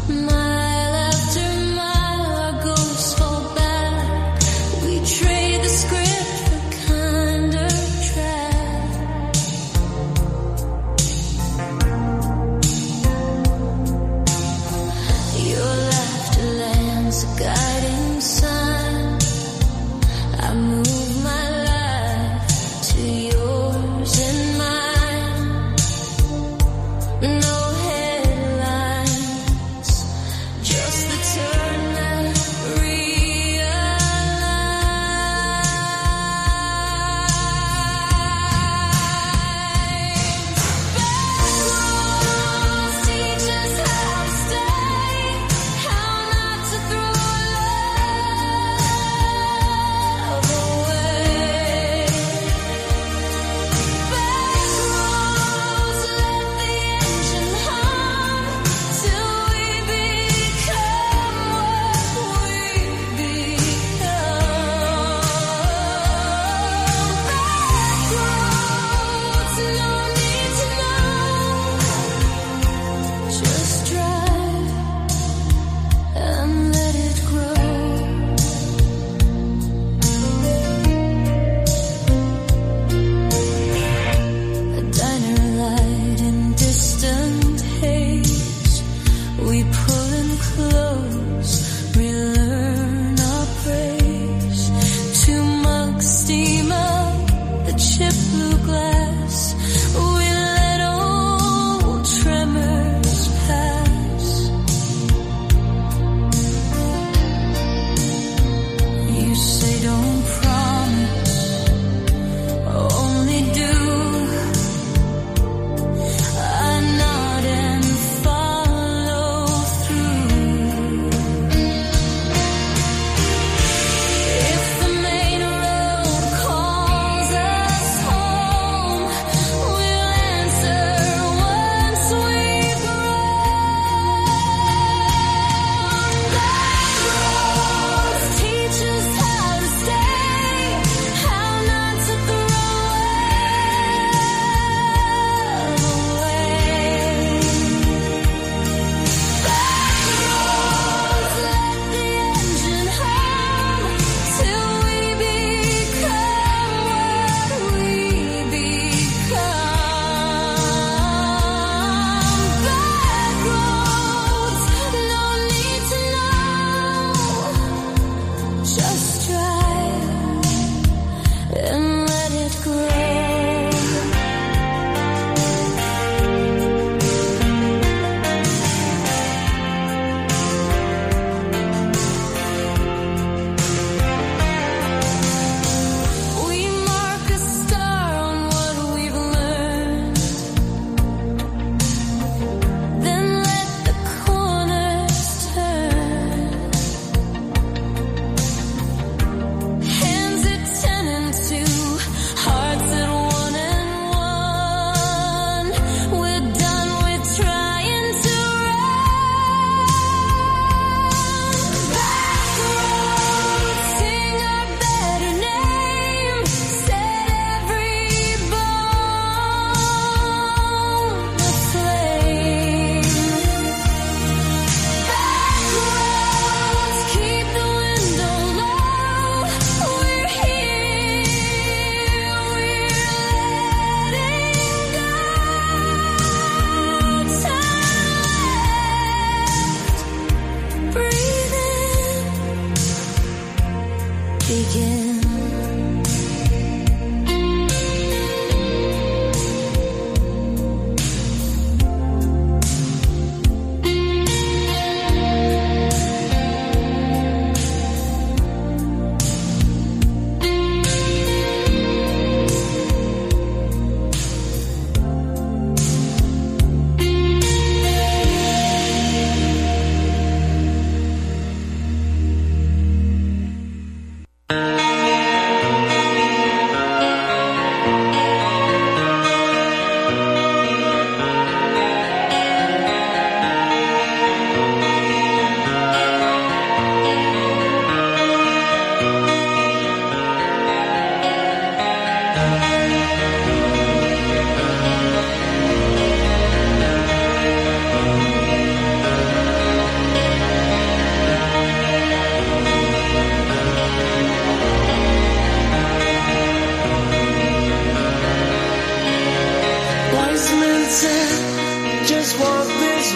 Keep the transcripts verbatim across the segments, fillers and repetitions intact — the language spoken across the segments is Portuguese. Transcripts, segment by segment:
Blue glass, we let old tremors pass.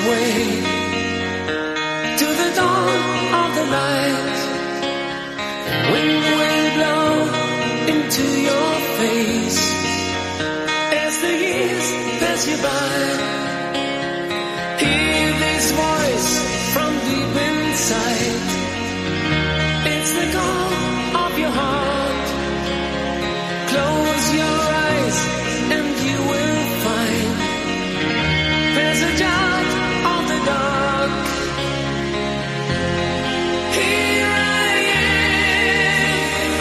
way to the dawn of the light. Wind will blow into your face as the years pass you by. Hear this voice from deep inside. It's the call of your heart. Close your eyes and you will find passage out of the dark. Here I am.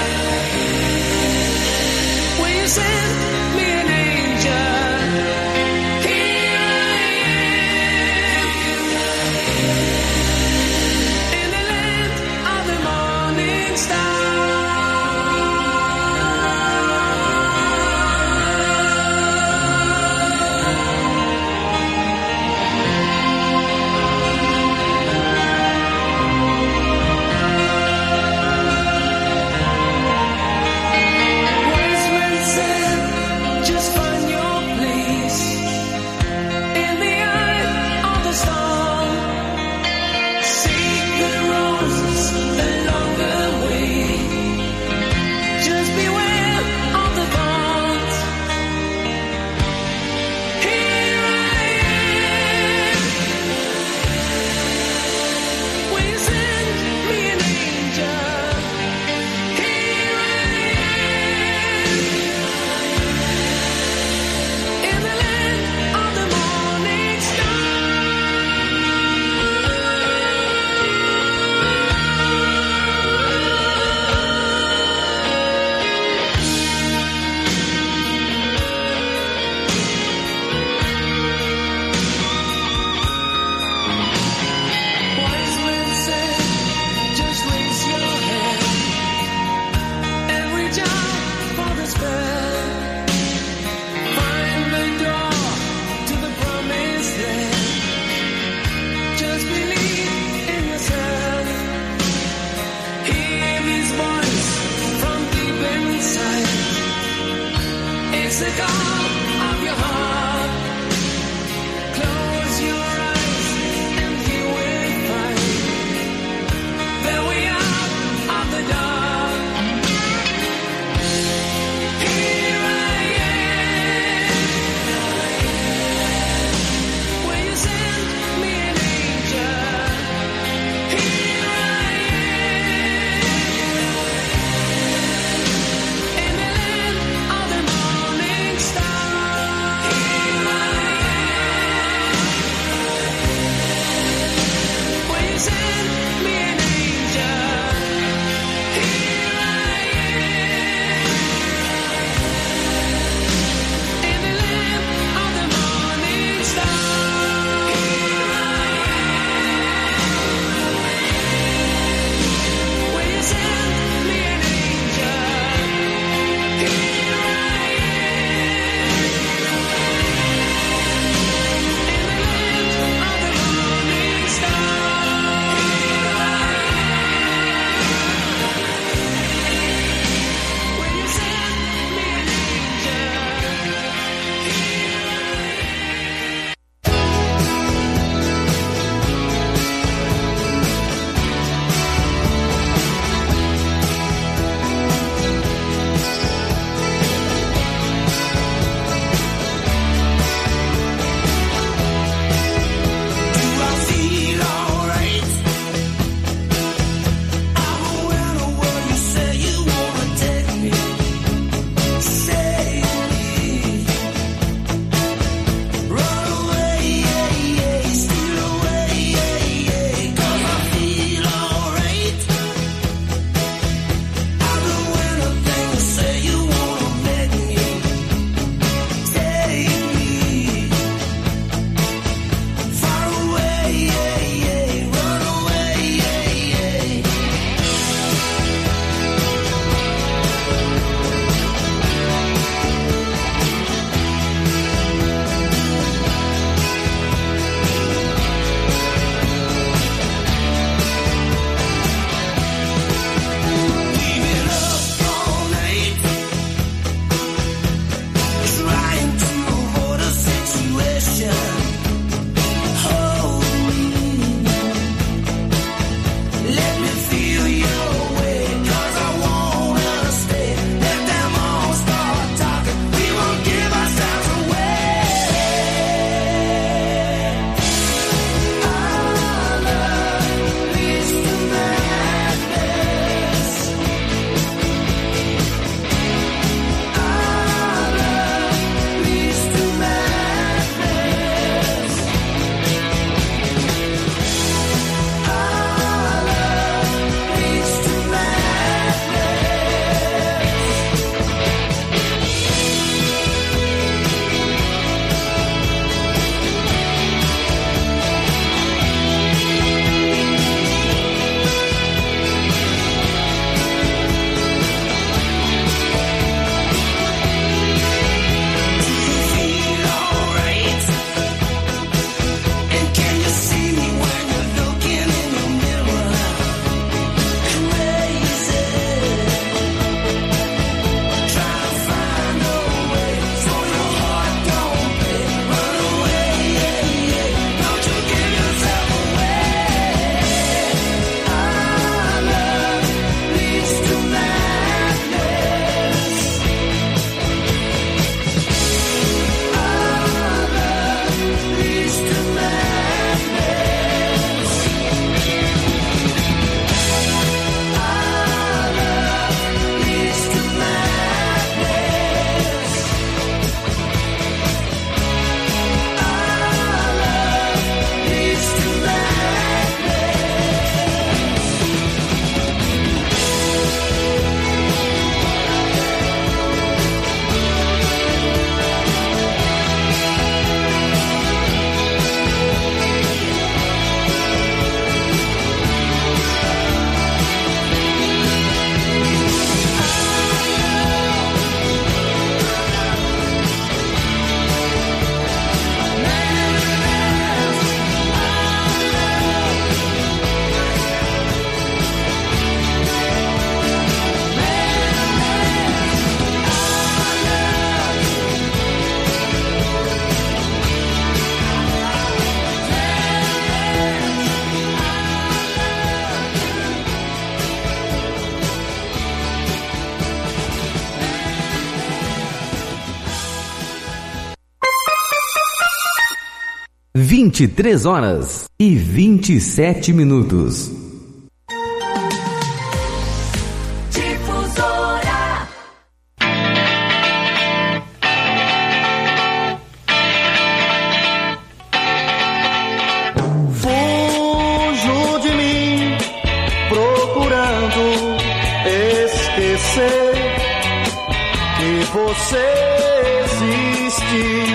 Will you send me an angel? Here I am. In the land of the morning star. Wise men said, just find your place in the eye of the storm. Seek the roses along the way. Just beware of the thorns. Here I am. Will you send me an angel? Here I am. In the land of the morning star. Wise men said, just raise your hand and reach out for the spell. Find the door to the promised land. Just believe in yourself. Hear his voice from deep inside. It's the call of your heart. Close your eyes and you will find that way out of the dark. Here I am. Will you send me an angel? Here I am. In the land of the morning star. vinte e três horas e vinte e sete minutos. Fujo de mim, procurando esquecer que você existe.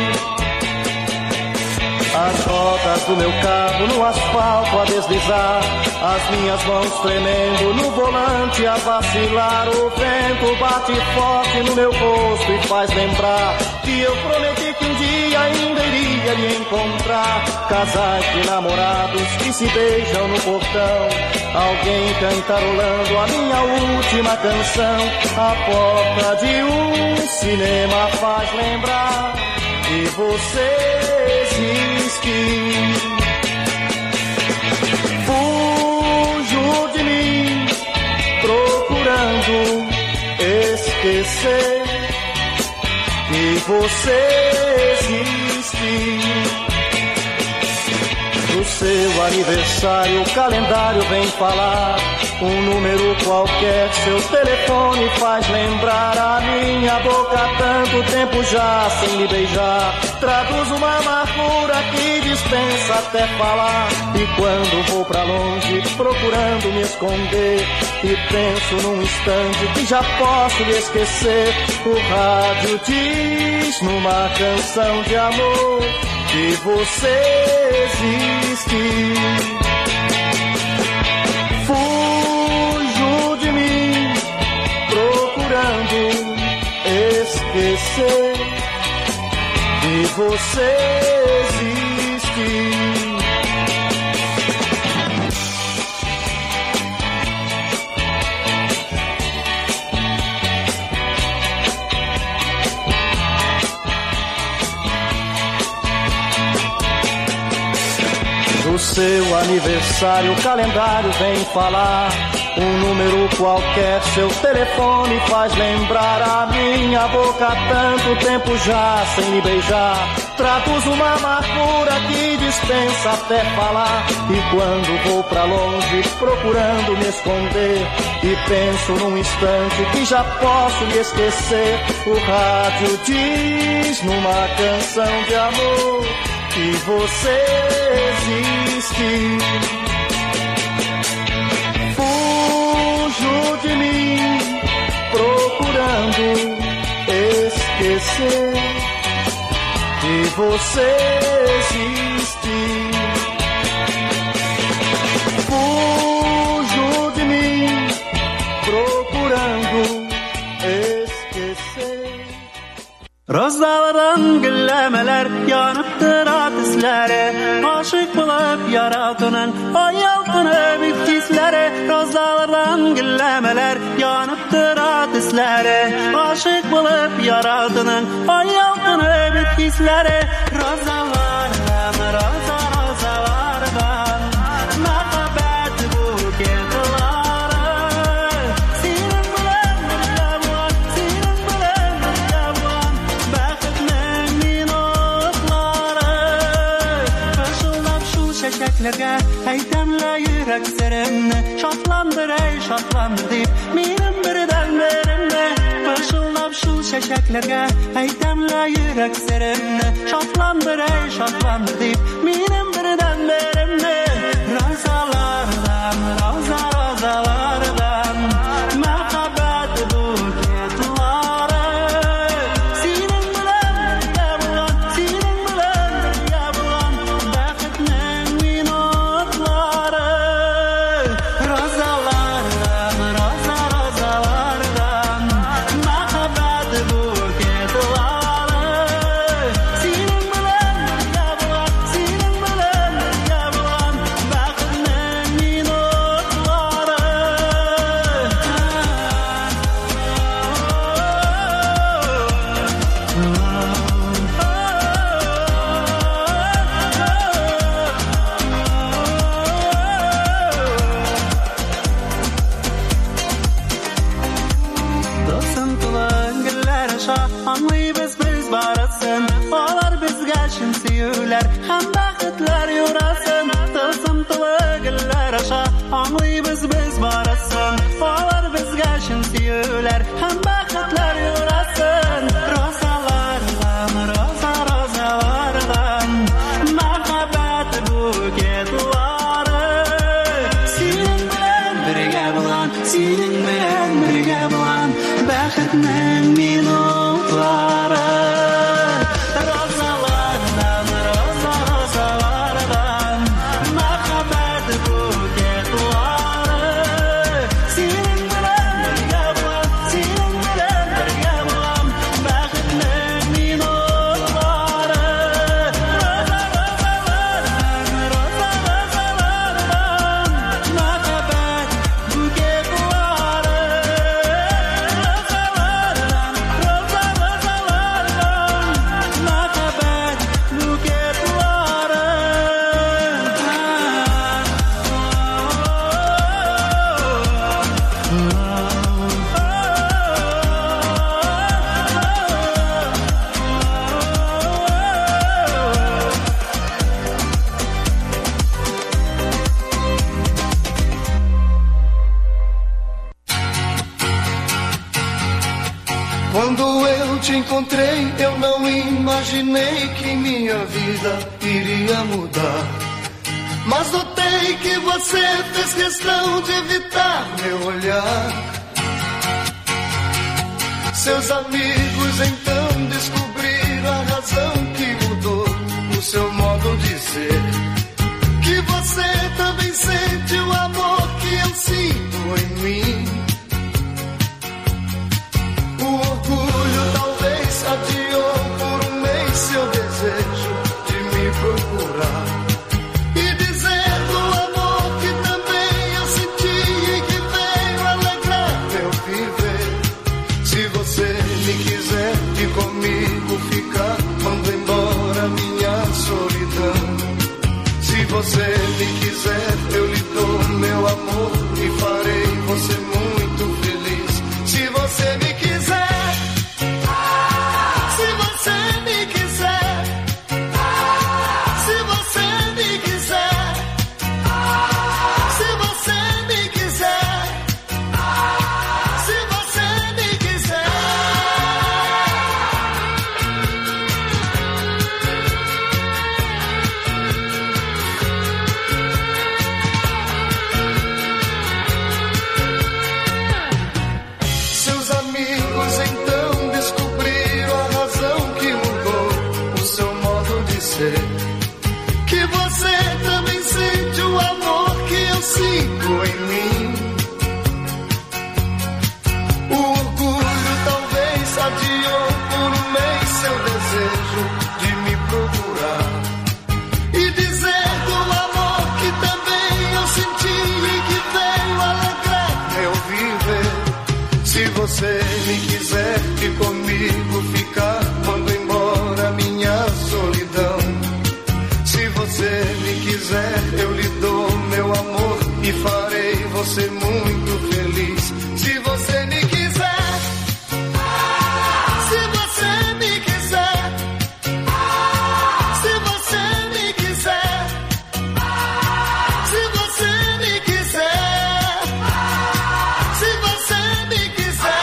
As rodas do meu carro no asfalto a deslizar, as minhas mãos tremendo no volante a vacilar. O vento bate forte no meu rosto e faz lembrar que eu prometi que um dia ainda iria lhe encontrar. Casais de namorados que se beijam no portão, alguém cantarolando a minha última canção. A porta de um cinema faz lembrar que você existe. Fujo de mim, procurando esquecer que você existe. Do seu aniversário o calendário vem falar, um número qualquer seu telefone faz lembrar. A minha boca há tanto tempo já sem me beijar, traduz uma amargura que dispensa até falar. E quando vou pra longe procurando me esconder e penso num instante que já posso lhe esquecer, o rádio diz numa canção de amor que você existe. Fujo de mim, procurando esquecer que você existe. Do seu aniversário o calendário vem falar, um número qualquer seu telefone faz lembrar. A minha boca há tanto tempo já sem me beijar, traduz uma amargura que dispensa até falar. E quando vou pra longe procurando me esconder e penso num instante que já posso lhe esquecer, o rádio diz numa canção de amor que você existe. Fujo de mim, procurando esquecer que você existe. Fujo de mim, procurando esquecer. Rozlardan güllemeler yanıp tıra dizlere, aşık bulup yaratınan ayaltın öbük dizlere. Rozlardan güllemeler yanıp tıra dizlere, aşık bulup yaratınan ayaltın öbük dizlere. Rozalardan, roza rozalardan, muhabbet bu geceleri. Senin bilen bir yavan, senin bilen bir yavan, bakıtның minutları. Fışıldap şu çiçeklerge aytamla yürek serimni, şatlandır ey şatlandır deyip menin birden birimni. Fışıldap şu çiçeklerge aytamla yürek serimni, şatlandır ey şatlandır deyip menin birden birimni. Rozalardan, roza rozalardan, muhabbet bu geceleri. Senin bilen bir yavan, senin bilen bir yavan, bakıtның minutları. Rozalardan, roza rozalardan, muhabbet bu geceleri. Senin bilen bir yavan, senin bilen bir yavan, te encontrei, eu não imaginei que minha vida iria mudar. Mas notei que você fez questão de evitar meu olhar. Seus amigos então descobriram a razão que mudou o seu modo de ser. Que você também sente o amor que eu sinto em mim. O orgulho talvez adiou por um mês seu desejo de me procurar. E dizer do amor que também eu senti e que veio alegrar meu viver. Se você me quiser e comigo ficar, mando embora minha solidão. Se você me quiser, eu lhe dou meu amor e farei você muito feliz. Se você me quiser, se você me quiser, se você me quiser, se você me quiser, se você me quiser. Seus amigos então descobriram a razão que mudou o seu modo de ser. Que você também sente o amor que eu sinto em mim. O orgulho talvez adiou por um mês seu desejo de me procurar. E dizer do amor que também eu senti e que veio alegrar meu viver. Se você me quiser e comigo ficar, mando embora minha solidão. Se você me quiser, eu lhe dou meu amor e farei você muito feliz. Se você me quiser, se você me quiser, se você me quiser, se você me quiser, se você me quiser.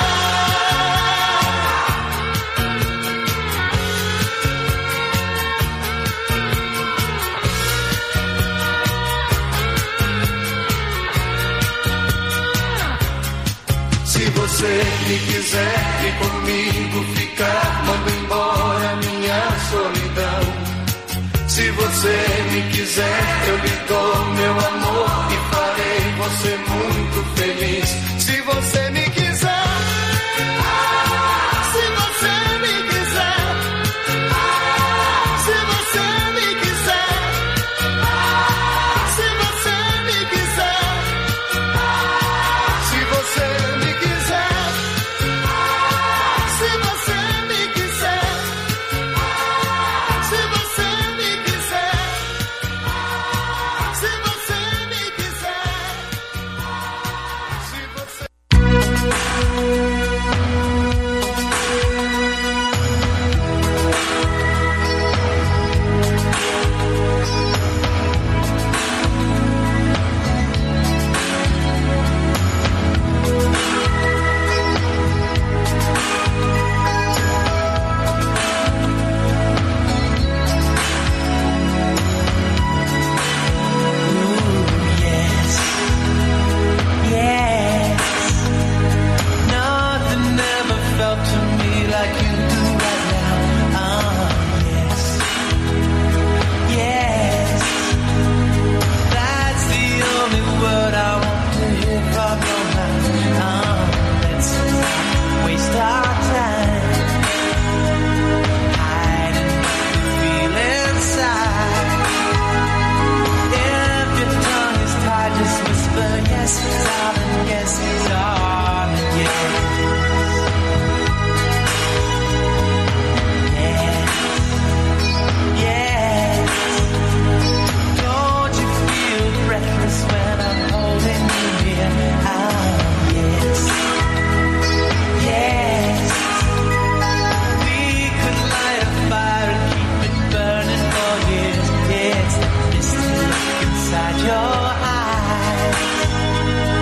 Se você me quiser e comigo ficar, mando embora minha solidão. Se você me quiser, eu lhe dou meu amor e farei você muito feliz. Se você me quiser, se você me quiser, se você me quiser, se você me quiser, se você me quiser, se você me quiser, se você me quiser, se você me quiser, se você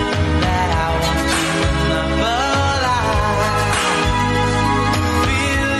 feel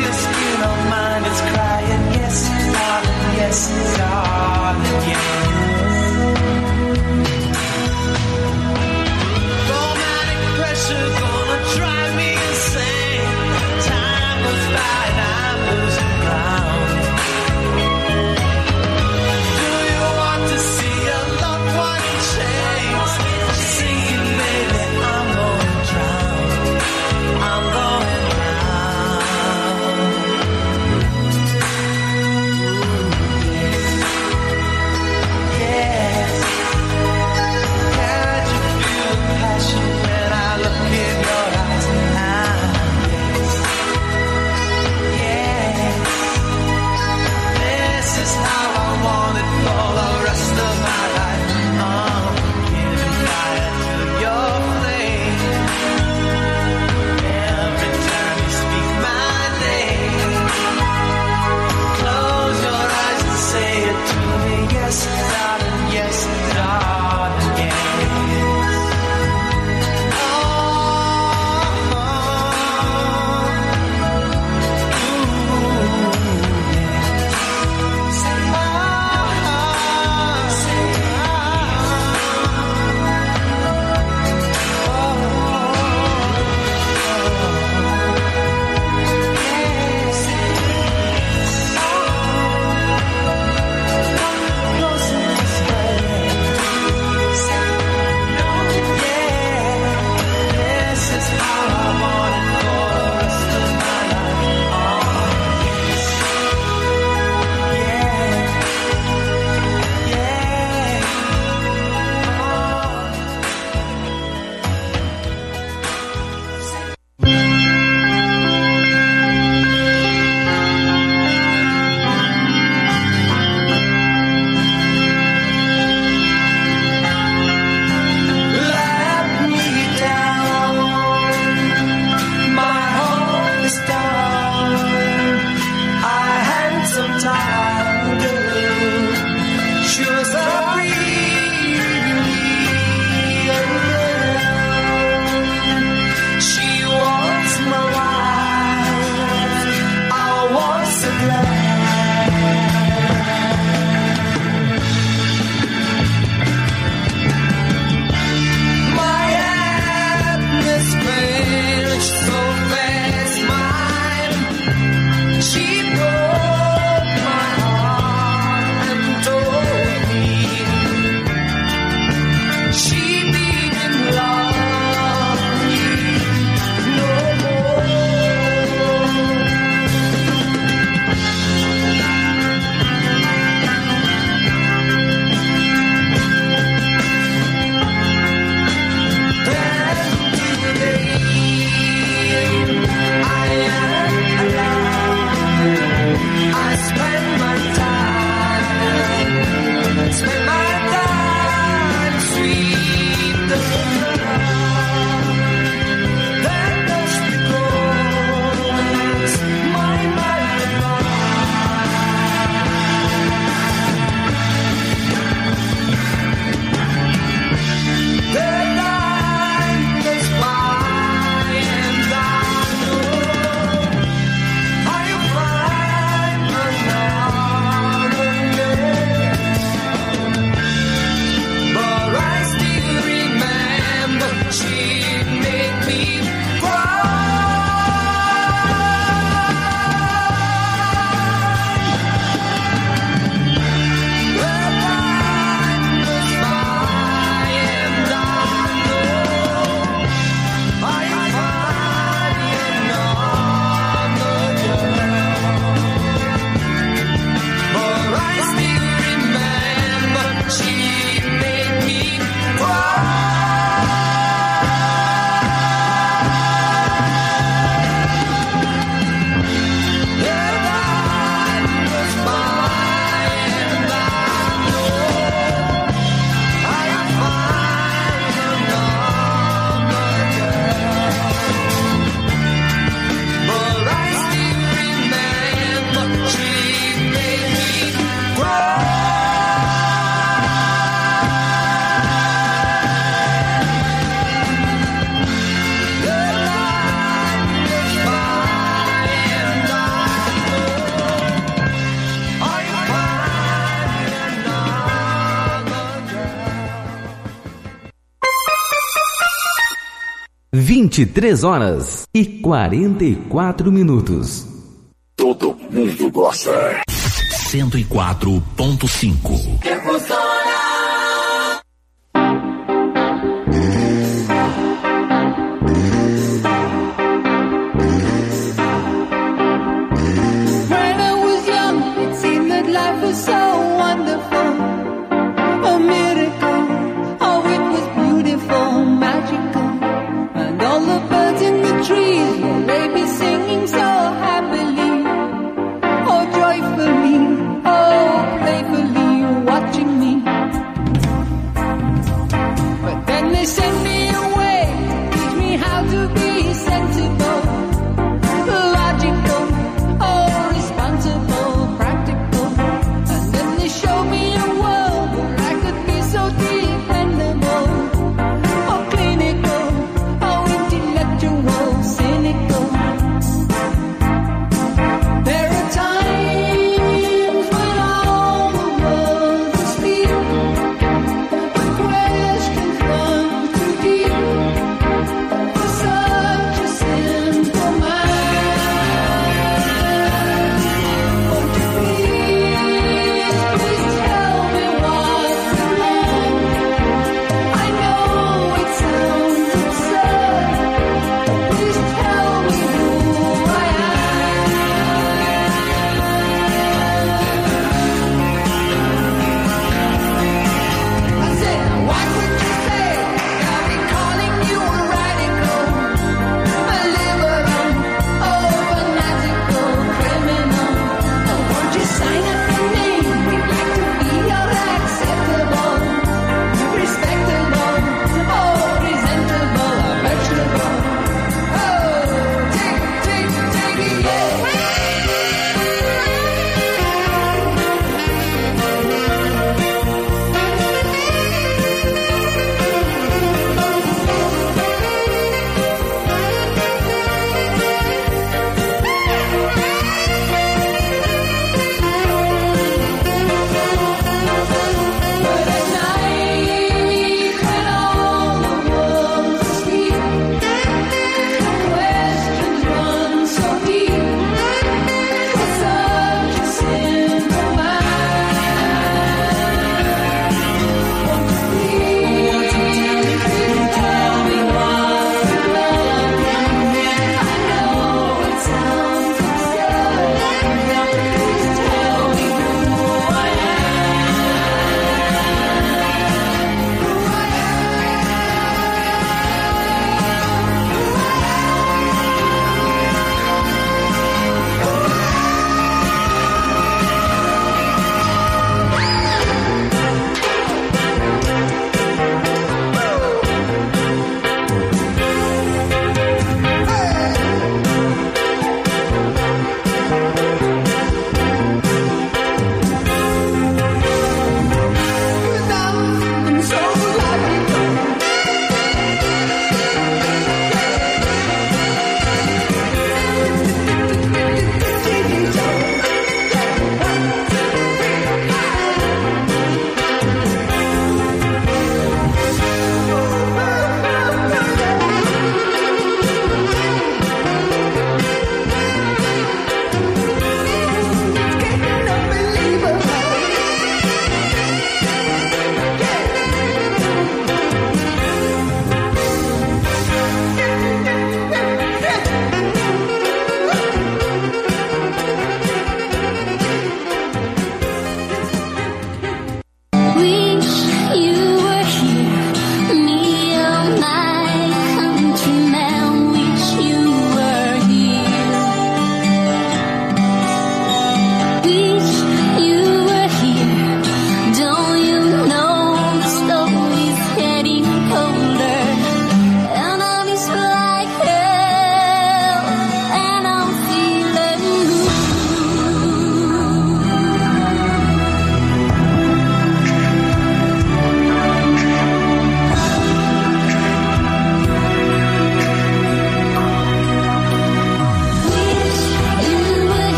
vinte e três horas e quarenta e quatro minutos. Todo mundo gosta. cento e quatro ponto cinco. When I was young, it seemed that life was so wonderful, a miracle. Oh, it was beautiful, magical, and all the birds in the trees will they be singing so happily, oh joyfully, oh playfully watching me. But then they sent me away, teach me how to be sensible, logical, oh responsible, practical. And then they showed me a world where I could be so dependable, oh clinical, oh intellectual, cynical. There are times when all the world is asleep, the questions run to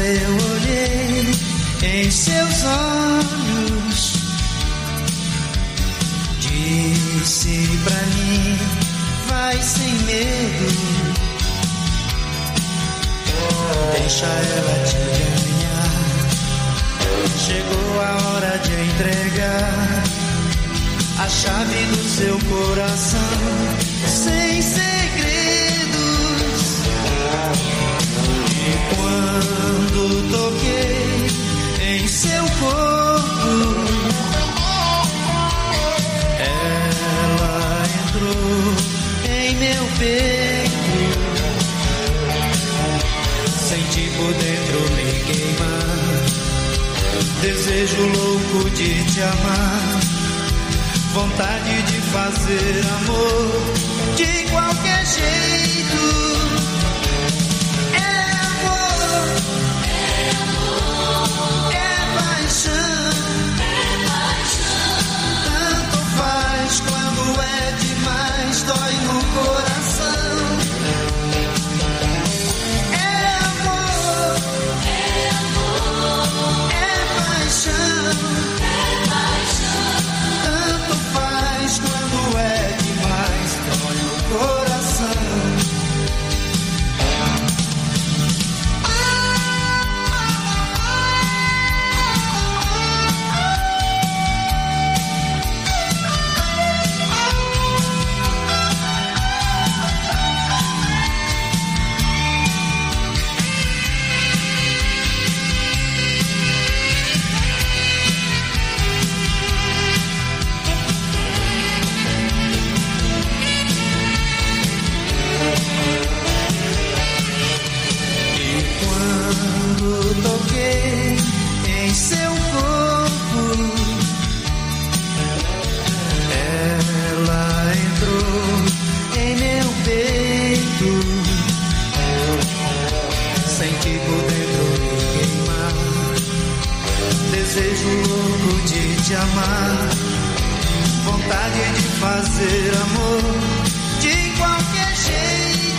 eu olhei em seus olhos, disse pra mim, vai sem medo, deixa ela te ganhar. Chegou a hora de entregar a chave do seu coração, sem segredos. E quando toquei em seu corpo, ela entrou em meu peito. Senti por dentro me queimar, desejo louco de te amar, vontade de fazer amor de qualquer jeito. É amor, é amor, é paixão, é paixão. Tanto faz quando é demais, dói no coração. É amor, é amor, é paixão, é paixão. Tanto faz quando é demais, dói no coração. Toquei em seu corpo, ela entrou em meu peito. Senti por dentro me queimar, desejo louco de te amar, vontade de fazer amor de qualquer jeito.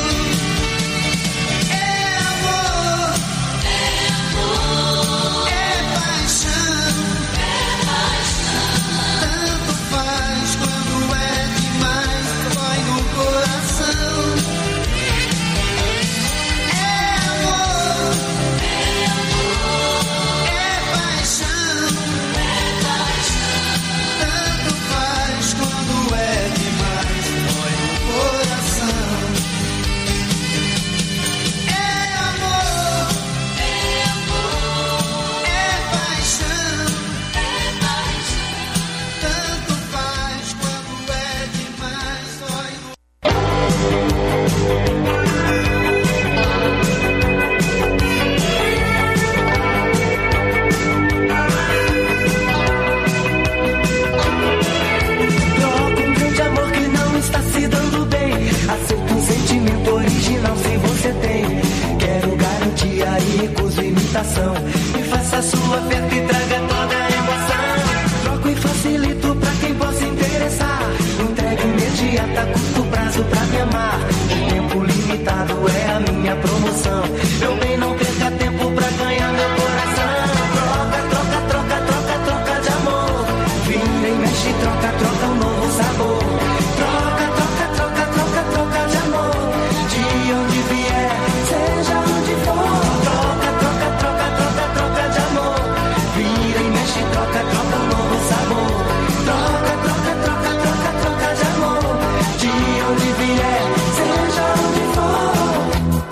Me faça sua oferta e traga toda a emoção. Troco e facilito pra quem possa interessar. Entrega imediata, curto prazo pra me amar. O tempo limitado é a minha promoção. Meu bem, não perca tempo pra ganhar meu coração. Troca, troca, troca, troca, troca de amor. Vira e mexe, troca, troca um novo sabor. Troca, troca, troca, troca, troca de amor. De onde vier, seja onde for. Troca, troca, troca, troca, troca de amor. Vira e mexe, troca, troca um novo sabor. Troca, troca, troca, troca, troca de amor. De onde vier, seja onde for.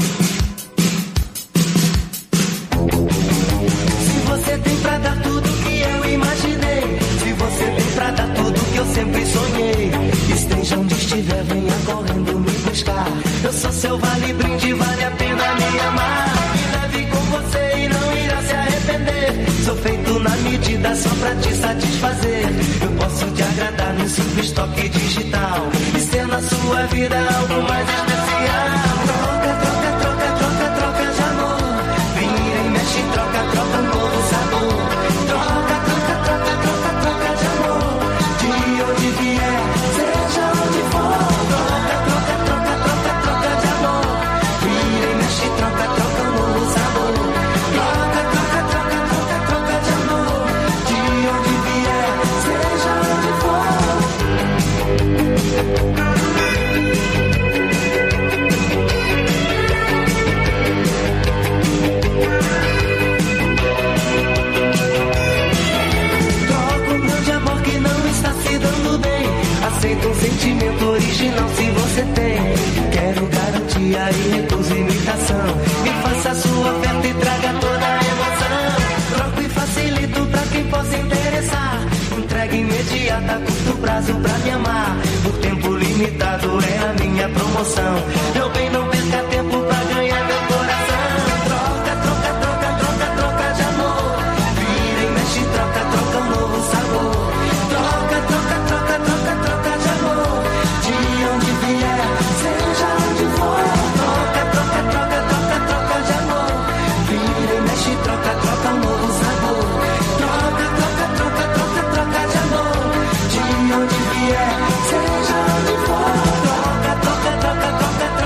Se você tem pra dar tudo que eu imaginei, se você tem pra dar tudo que eu sempre sonhei, esteja onde estiver, venha correndo me buscar. Eu sou seu vale brinde, vale a pena me amar. Me leve com você e não irá se arrepender. Sou feito na medida só pra te satisfazer. Eu posso te agradar num simples toque digital e ser na sua vida algo mais especial. Troca, troca, troca, troca, troca de amor. Vira e mexe, troca, troca um novo sabor. Troca, troca, troca, troca, troca de amor. De onde vier, seja onde for. Troca, troca, troca, troca, troca de amor. Vira e mexe, troca, troca um novo sabor. emoção. Meu bem, não perca tempo pra ganhar meu coração. Troca, troca, troca, troca, troca de amor. Vira e mexe, troca, troca um novo sabor. Troca, troca, troca, troca, troca de amor. De onde vier, seja onde for. Troca, troca, troca, troca, troca de amor. Vira e mexe, troca, troca um novo sabor. Troca, troca, troca, troca, troca de amor. De onde vier, seja onde for. Troca, troca, troca, troca, troca.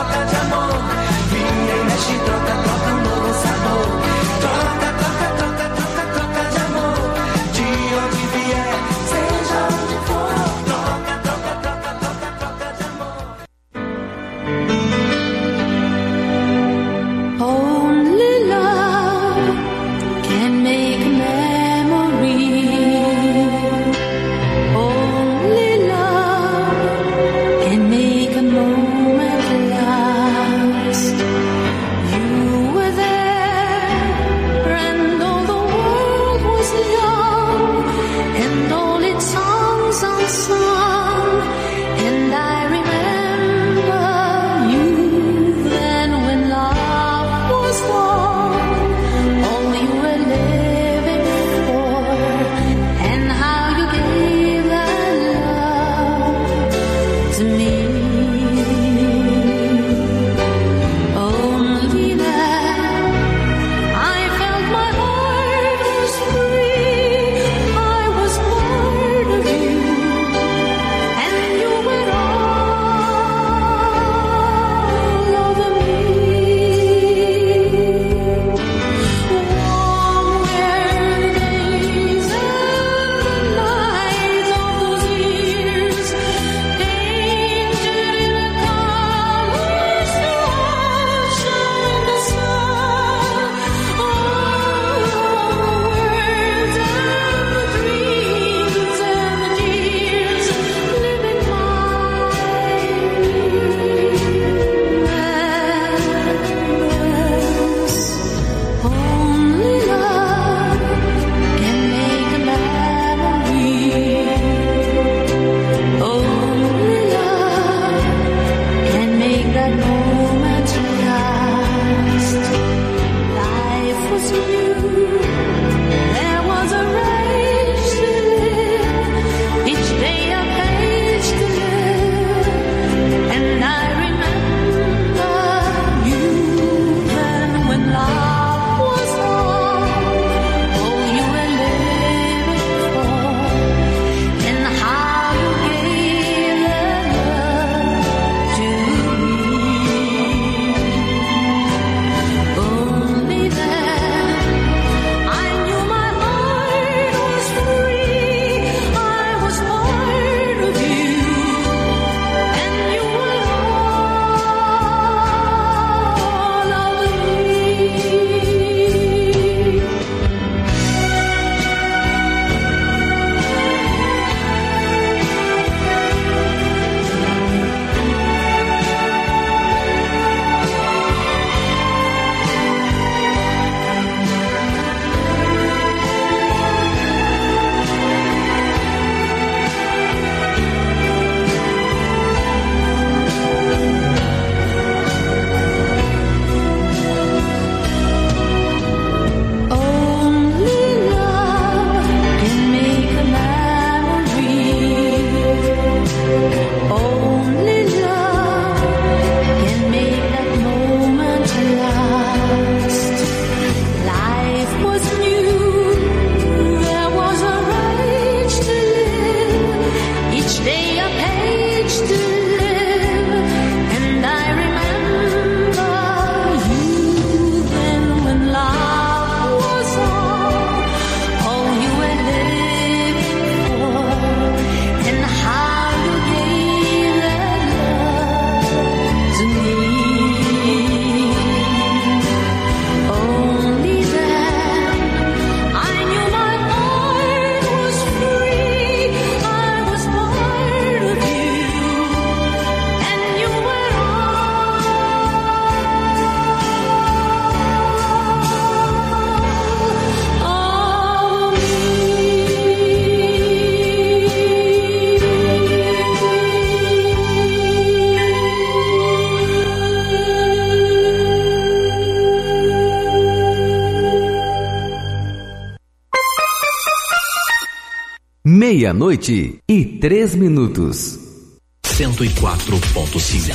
Meia-noite e três minutos. cento e quatro ponto cinco.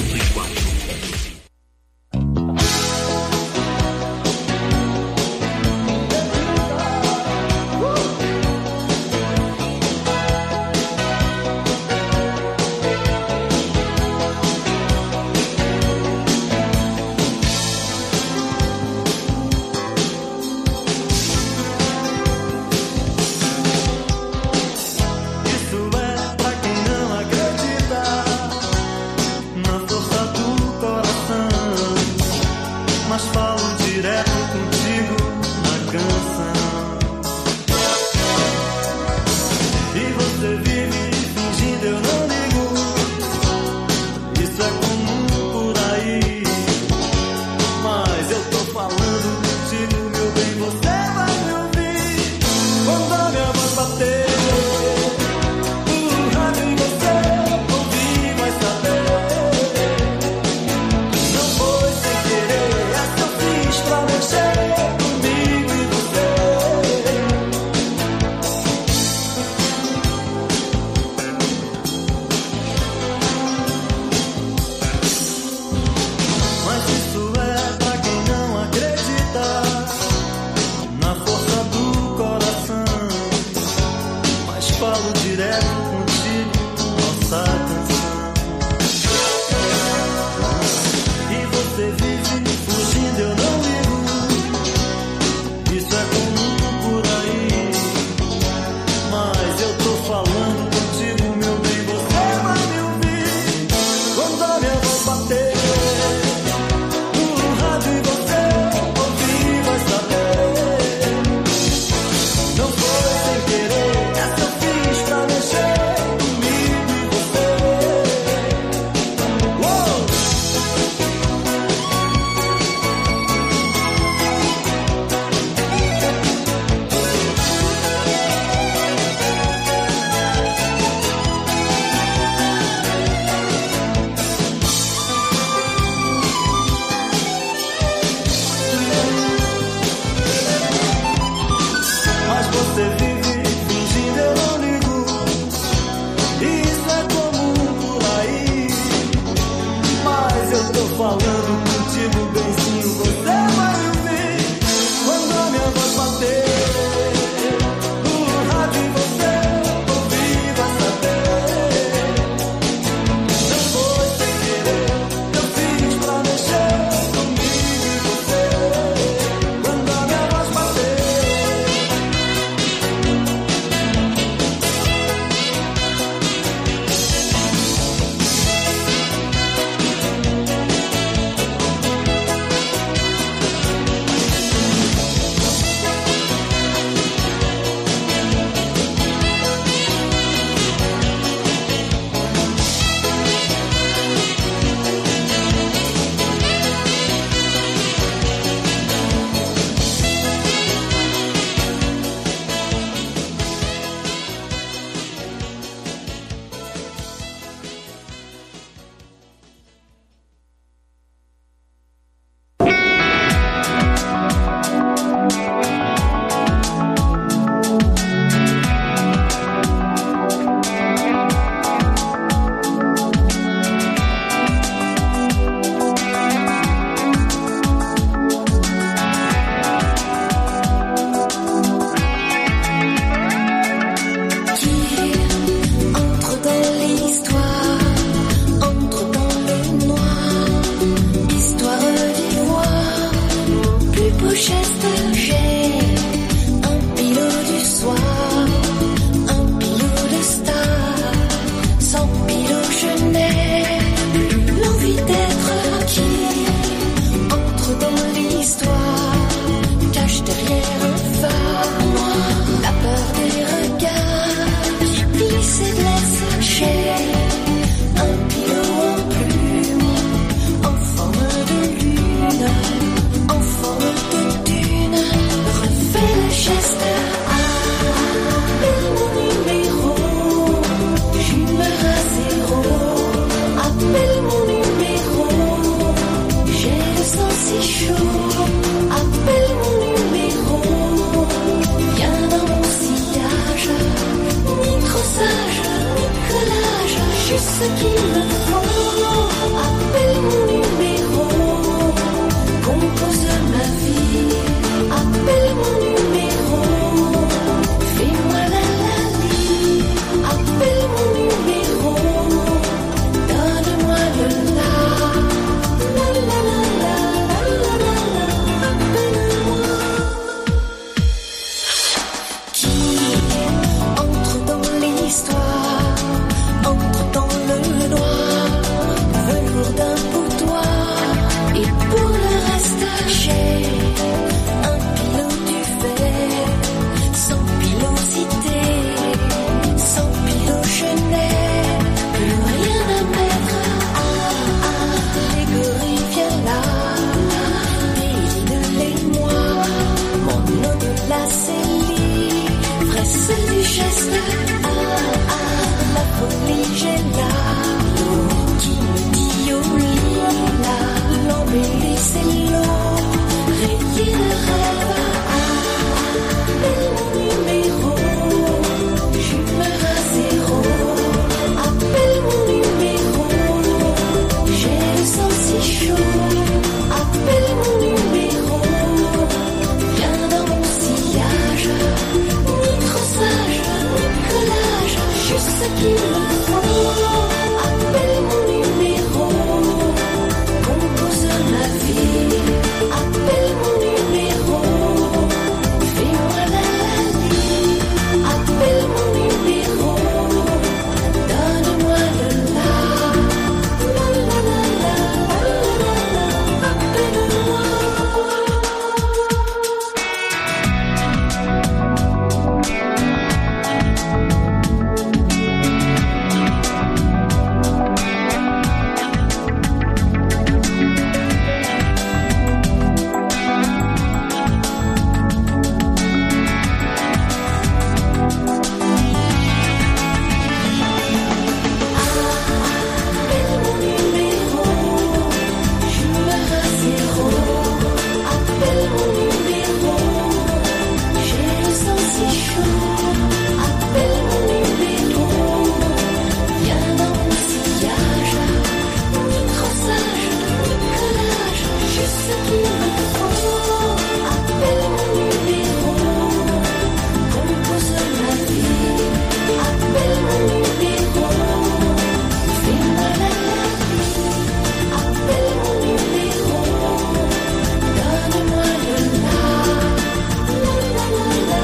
Pra mexer comigo e você. un pilote du fer, sans pilosité, sans pilote je n'ai plus rien à mettre. Ah ah, Grégory viens là, déline-les-moi, mon nom de la Célie, presse du geste. Ah ah, la folie j'ai là, l'eau qui me dit oh là, l'embellie c'est l'eau, rayé de rêve. Ah ah, appelle mon numéro, j'humeur à zéro. Appelle mon numéro, j'ai le sang si chaud. Appelle mon numéro, viens dans mon sillage, ni trop sage, ni collage, juste ce qu'il me faut. Appelle mon numéro, compose ma vie. Appelle mon numéro, fais-moi la vie. Appelle mon numéro, donne-moi le la. La la la la, appelle-moi. Appelle mon numéro, j'humeur à zéro. Appelle mon numéro, j'ai le sang si chaud. Appelle mon numéro, viens dans mon sillage, ni trop sage, ni collage, juste ce qu'il me faut. Appelle mon numéro, compose ma vie. Appelle mon numéro, fais-moi la vie. Appelle mon numéro, donne-moi le la. La la la la,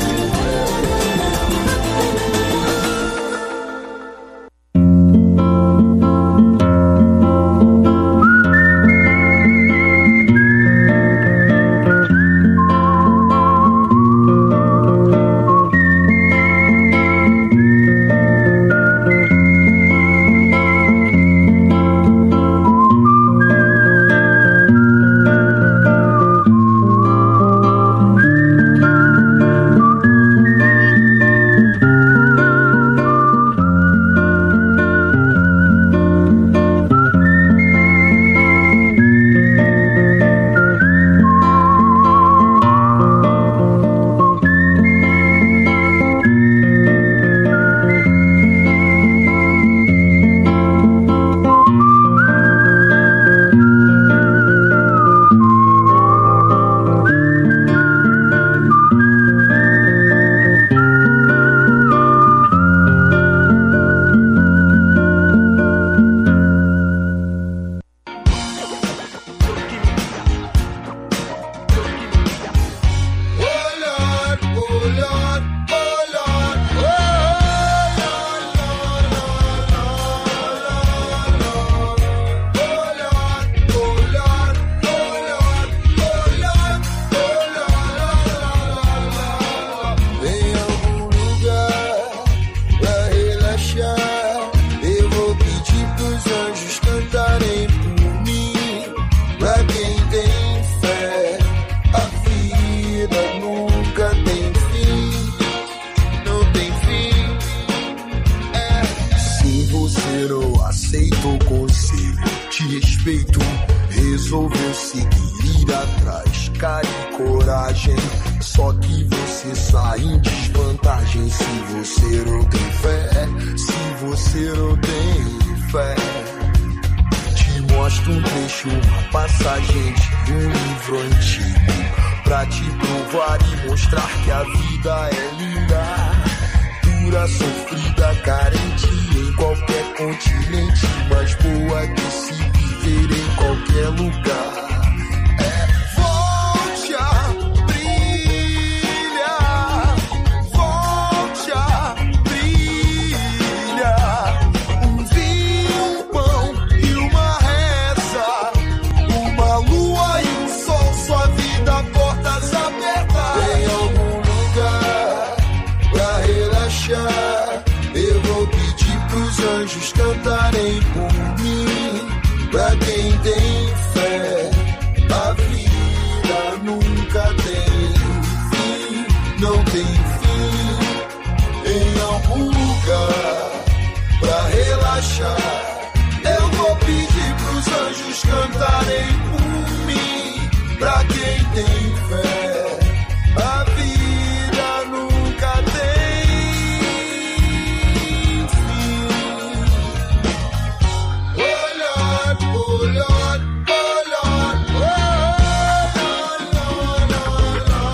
Em algum lugar pra relaxar, eu vou pedir pros anjos cantarem por mim. Pra quem tem fé, a vida nunca tem fim, não tem fim. É. Se você não aceita o conselho, te respeito, resolveu seguir, ir atrás, cara e coragem. Só que você sai em desvantagem se você não tem fé, se você não tem fé. Te mostro um trecho, uma passagem de um livro antigo, pra te provar e mostrar que a vida é linda, dura, sofrida, carente em qualquer continente, mas boa de se viver em qualquer lugar. Porta tem